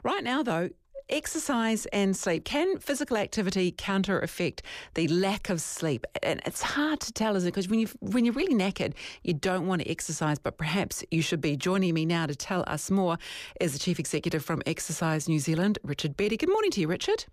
Right now, though, exercise and sleep. Can physical activity counter affect the lack of sleep? And it's hard to tell, isn't it? Because when you're really knackered, you don't want to exercise, but perhaps you should be. Joining me now to tell us more is the Chief Executive from Exercise New Zealand, Richard Beattie. Good morning to you, Richard.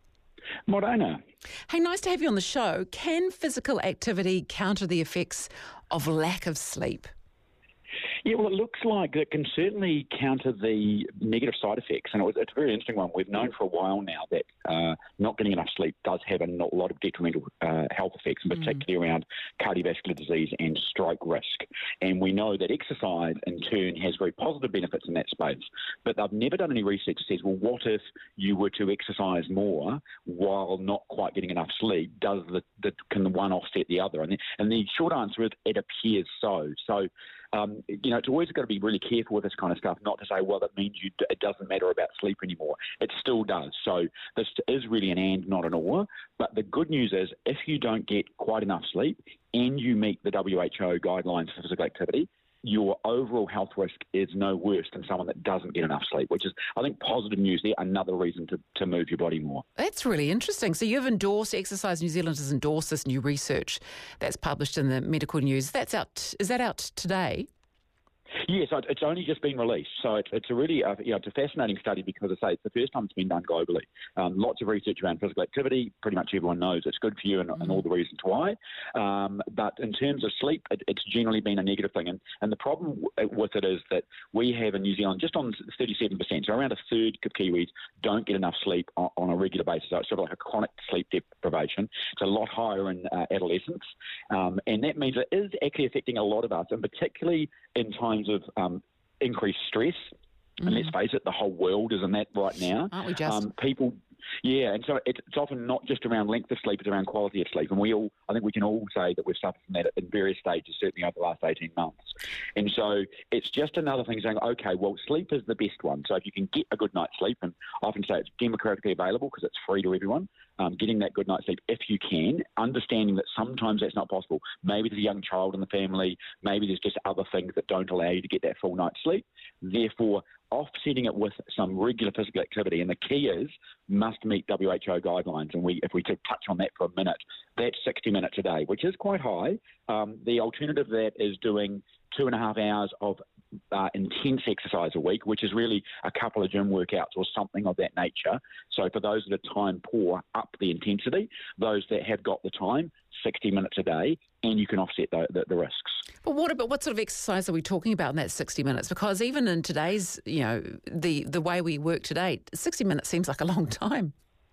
Morena. Hey, nice to have you on the show. Can physical activity counter the effects of lack of sleep? Yeah, well, it looks like it can certainly counter the negative side effects, and it's a very interesting one. We've known for a while now that not getting enough sleep does have a lot of detrimental health effects, and particularly around cardiovascular disease and stroke risk. And we know that exercise, in turn, has very positive benefits in that space. But they've never done any research that says, well, what if you were to exercise more while not quite getting enough sleep? Can the one offset the other? And the short answer is it appears so. So, it's always got to be really careful with this kind of stuff, not to say, well, that means it doesn't matter about sleep anymore. It still does. So this is really an and, not an or. But the good news is if you don't get quite enough sleep and you meet the WHO guidelines for physical activity, your overall health risk is no worse than someone that doesn't get enough sleep, which is, I think, positive news there, another reason to move your body more. That's really interesting. So you've endorsed, Exercise New Zealand has endorsed this new research that's published in the medical news. Is that out today? Yes, it's only just been released, so it's a really it's a fascinating study because, I say, it's the first time it's been done globally. Lots of research around physical activity. Pretty much everyone knows it's good for you and all the reasons why. But in terms of sleep, it's generally been a negative thing. And the problem with it is that we have in New Zealand just on 37%, so around a third of Kiwis don't get enough sleep on a regular basis. So it's sort of like a chronic sleep deprivation. It's a lot higher in adolescents, and that means it is actually affecting a lot of us, and particularly in times of increased stress. And let's face it, the whole world is in that right now. Aren't we just? And so it's often not just around length of sleep, it's around quality of sleep. And I think we can all say that we've suffered from that in various stages, certainly over the last 18 months. And so it's just another thing saying, okay, well, sleep is the best one. So if you can get a good night's sleep, and I often say it's democratically available because it's free to everyone, getting that good night's sleep if you can, understanding that sometimes that's not possible. Maybe there's a young child in the family, maybe there's just other things that don't allow you to get that full night's sleep. Therefore, offsetting it with some regular physical activity, and the key is must meet WHO guidelines. And if we could touch on that for a minute, that's 60 minutes a day, which is quite high. The alternative to that is doing 2.5 hours of intense exercise a week, which is really a couple of gym workouts or something of that nature. So for those that are time poor, up the intensity. Those that have got the time, 60 minutes a day, and you can offset the risks. But what sort of exercise are we talking about in that 60 minutes? Because even in today's, the way we work today, 60 minutes seems like a long time.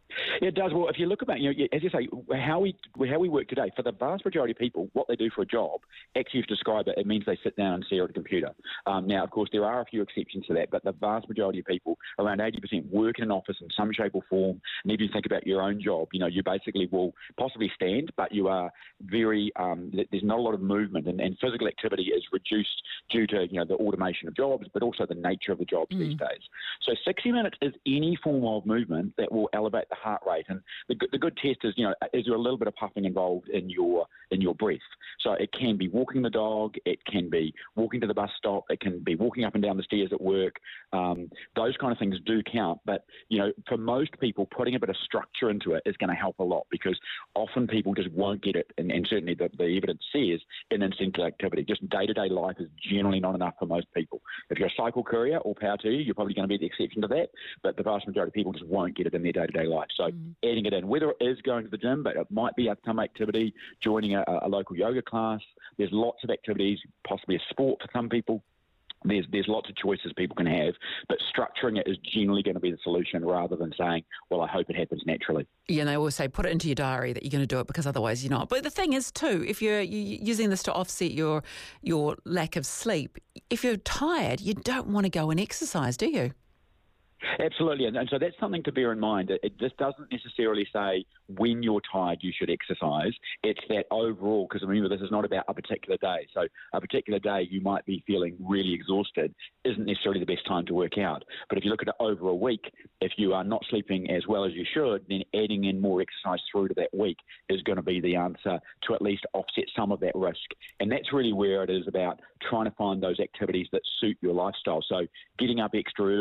It does. Well, if you look about, as you say, how we work today, for the vast majority of people, what they do for a job, actually, if you describe it, it means they sit down and stare at a computer. Now, of course, there are a few exceptions to that, but the vast majority of people, around 80%, work in an office in some shape or form. And if you think about your own job, you basically will possibly stand, but you are very, there's not a lot of movement, and physical activity is reduced due to, the automation of jobs, but also the nature of the jobs these days. So 60 minutes is any form of movement that will elevate the heart rate. And the good test is, is there a little bit of puffing involved in your breath? So it can be walking the dog, it can be walking to the bus stop, it can be walking up and down the stairs at work. Those kind of things do count. But, for most people, putting a bit of structure into it is going to help a lot, because often people just won't get it. And certainly the evidence says in incidental activity, just day-to-day life is generally not enough for most people. If you're a cycle courier, all power to you, you're probably going to be the exception to that. But the vast majority of people just won't get it in their day-to-day life. So adding it in, whether it is going to the gym, but it might be some activity, joining a local yoga class. There's lots of activities, possibly a sport for some people. There's lots of choices people can have, but structuring it is generally going to be the solution rather than saying, well, I hope it happens naturally. Yeah, and they always say put it into your diary that you're going to do it, because otherwise you're not. But the thing is too, if you're using this to offset your lack of sleep, if you're tired, you don't want to go and exercise, do you? Absolutely, and so that's something to bear in mind. It just doesn't necessarily say when you're tired you should exercise. It's that overall, because remember, this is not about a particular day. So a particular day you might be feeling really exhausted isn't necessarily the best time to work out. But if you look at it over a week, if you are not sleeping as well as you should, then adding in more exercise through to that week is going to be the answer to at least offset some of that risk. And that's really where it is about trying to find those activities that suit your lifestyle. So getting up extra early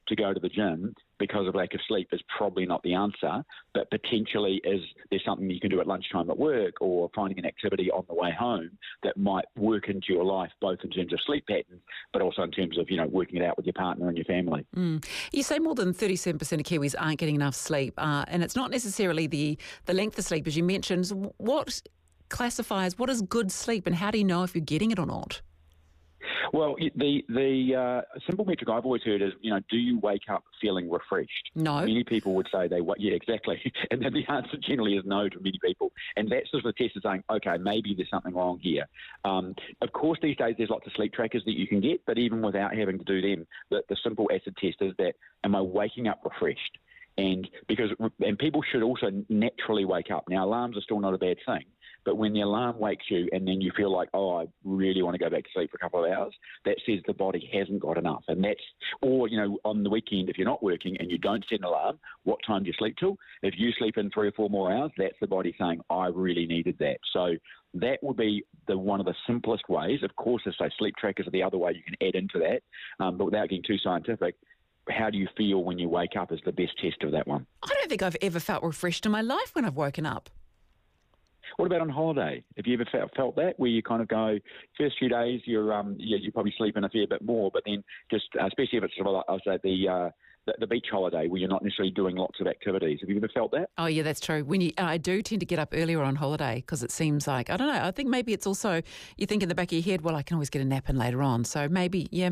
to go to the gym because of lack of sleep is probably not the answer, but potentially is there's something you can do at lunchtime at work or finding an activity on the way home that might work into your life, both in terms of sleep patterns, but also in terms of, working it out with your partner and your family. You say more than 37% of Kiwis aren't getting enough sleep, and it's not necessarily the length of sleep, as you mentioned. What classifies what is good sleep, and how do you know if you're getting it or not? Well, the simple metric I've always heard is, do you wake up feeling refreshed? No. Many people would say yeah, exactly. And then the answer generally is no to many people. And that's sort of the test of saying, okay, maybe there's something wrong here. Of course, these days there's lots of sleep trackers that you can get, but even without having to do them, the simple acid test is that, am I waking up refreshed? And people should also naturally wake up. Now, alarms are still not a bad thing, but when the alarm wakes you and then you feel like, I really want to go back to sleep for a couple of hours, that says the body hasn't got enough. And or on the weekend, if you're not working and you don't set an alarm, what time do you sleep till? If you sleep in 3 or 4 more hours, that's the body saying, I really needed that. So that would be one of the simplest ways. Of course, as I say, sleep trackers are the other way you can add into that, but without getting too scientific. How do you feel when you wake up is the best test of that one. I don't think I've ever felt refreshed in my life when I've woken up. What about on holiday? Have you ever felt that, where you kind of go, first few days you're probably sleeping a fair bit more, but then just especially if it's sort of like, I'll say the beach holiday where you're not necessarily doing lots of activities. Have you ever felt that? Oh yeah, that's true. I do tend to get up earlier on holiday because it seems like, I don't know, I think maybe it's also, you think in the back of your head, well, I can always get a nap in later on. So maybe. Yeah.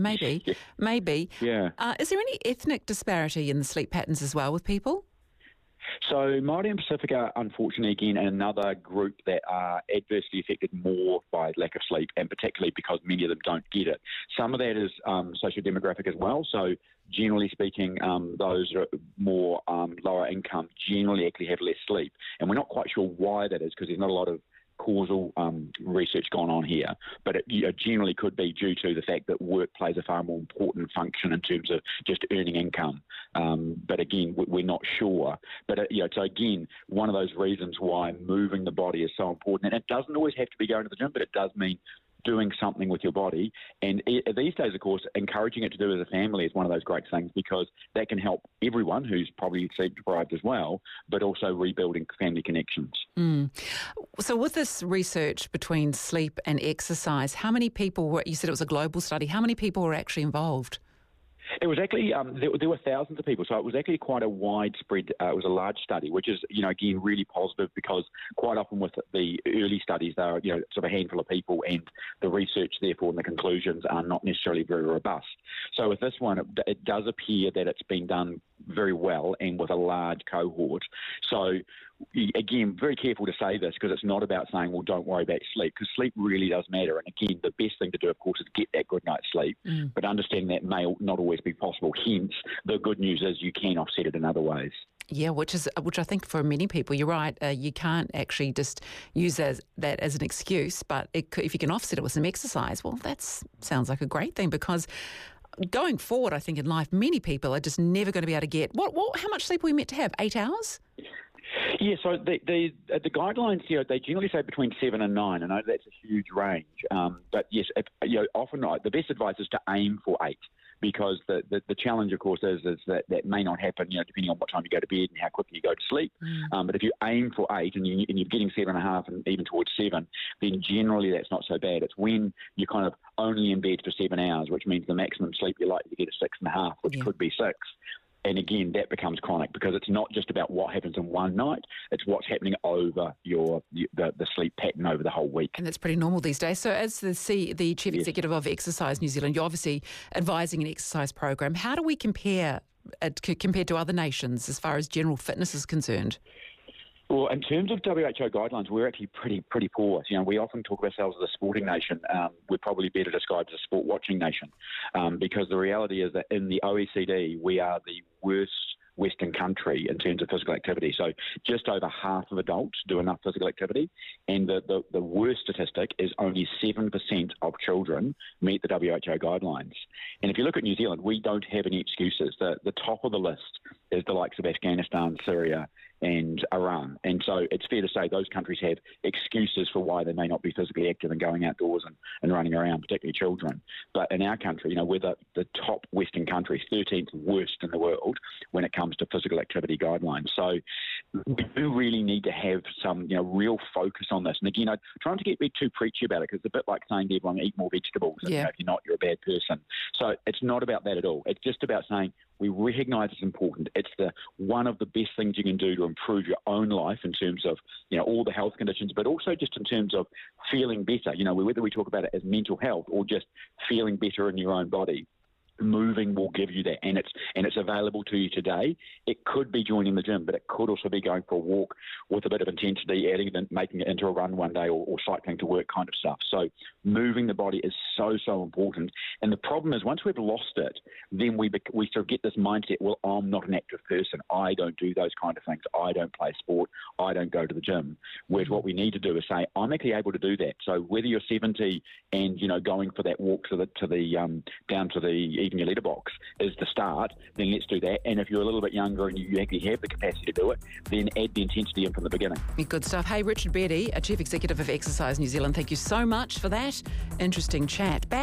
Is there any ethnic disparity in the sleep patterns as well with people? So Māori and Pacifica, unfortunately, again, another group that are adversely affected more by lack of sleep, and particularly because many of them don't get it. Some of that is socio-demographic as well. So generally speaking, those are more lower income generally actually have less sleep. And we're not quite sure why that is, because there's not a lot of causal research gone on here, but it generally could be due to the fact that work plays a far more important function in terms of just earning income. But again, we're not sure. But so again, one of those reasons why moving the body is so important, and it doesn't always have to be going to the gym, but it does mean doing something with your body. And these days, of course, encouraging it to do as a family is one of those great things, because that can help everyone who's probably sleep deprived as well, but also rebuilding family connections. So with this research between sleep and exercise, how many people you said it was a global study, how many people were actually involved? It was actually, there were thousands of people, so it was actually quite a widespread, it was a large study, which is, again, really positive, because quite often with the early studies, they are, sort of a handful of people, and the research, therefore, and the conclusions are not necessarily very robust. So with this one, it does appear that it's been done very well and with a large cohort. So again, very careful to say this, because it's not about saying, well, don't worry about sleep, because sleep really does matter. And again, the best thing to do, of course, is get that good night's sleep. But understanding that may not always be possible. Hence, the good news is you can offset it in other ways. Yeah, which I think for many people, you're right, you can't actually just use that as an excuse, but if you can offset it with some exercise, well, that sounds like a great thing, because going forward, I think in life, many people are just never going to be able to get, how much sleep are we meant to have, 8 hours? Yeah, so the guidelines, they generally say between 7 and 9. I know that's a huge range, but yes, often the best advice is to aim for 8, because the challenge, of course, is that may not happen, depending on what time you go to bed and how quickly you go to sleep. But if you aim for 8 and you're getting 7.5 and even towards 7, then generally that's not so bad. It's when you're kind of only in bed for 7 hours, which means the maximum sleep you're likely to get is 6.5, which could be 6. And again, that becomes chronic, because it's not just about what happens in one night, it's what's happening over the sleep pattern over the whole week. And that's pretty normal these days. So as the Chief Executive of Exercise New Zealand, you're obviously advising an exercise program. How do we compare compared to other nations as far as general fitness is concerned? Well, in terms of WHO guidelines, we're actually pretty poor. We often talk of ourselves as a sporting nation. We're probably better described as a sport watching nation, because the reality is that in the OECD, we are the worst Western country in terms of physical activity. So just over half of adults do enough physical activity, and the worst statistic is only 7% of children meet the WHO guidelines. And if you look at New Zealand, we don't have any excuses. The top of the list is the likes of Afghanistan, Syria, and Iran. And so it's fair to say those countries have excuses for why they may not be physically active and going outdoors and running around, particularly children. But in our country, we're the top Western countries, 13th worst in the world when it comes to physical activity guidelines. So we do really need to have some, real focus on this. And again, trying to get too preachy about it, because it's a bit like saying to everyone, eat more vegetables. And, if you're not, you're a bad person. So it's not about that at all. It's just about saying we recognise it's important. It's one of the best things you can do to improve your own life in terms of, all the health conditions, but also just in terms of feeling better. Whether we talk about it as mental health or just feeling better in your own body. Moving will give you that, and it's available to you today. It could be joining the gym, but it could also be going for a walk with a bit of intensity, making it into a run one day, or cycling to work kind of stuff. So moving the body is so important. And the problem is, once we've lost it, then we sort of get this mindset, well, I'm not an active person. I don't do those kind of things. I don't play sport. I don't go to the gym. Whereas what we need to do is say, I'm actually able to do that. So whether you're 70 and, going for that walk down to the even your letterbox is the start, then let's do that. And if you're a little bit younger and you actually have the capacity to do it, then add the intensity in from the beginning. Good stuff. Hey, Richard Beattie, Chief Executive of Exercise New Zealand, thank you so much for that interesting chat.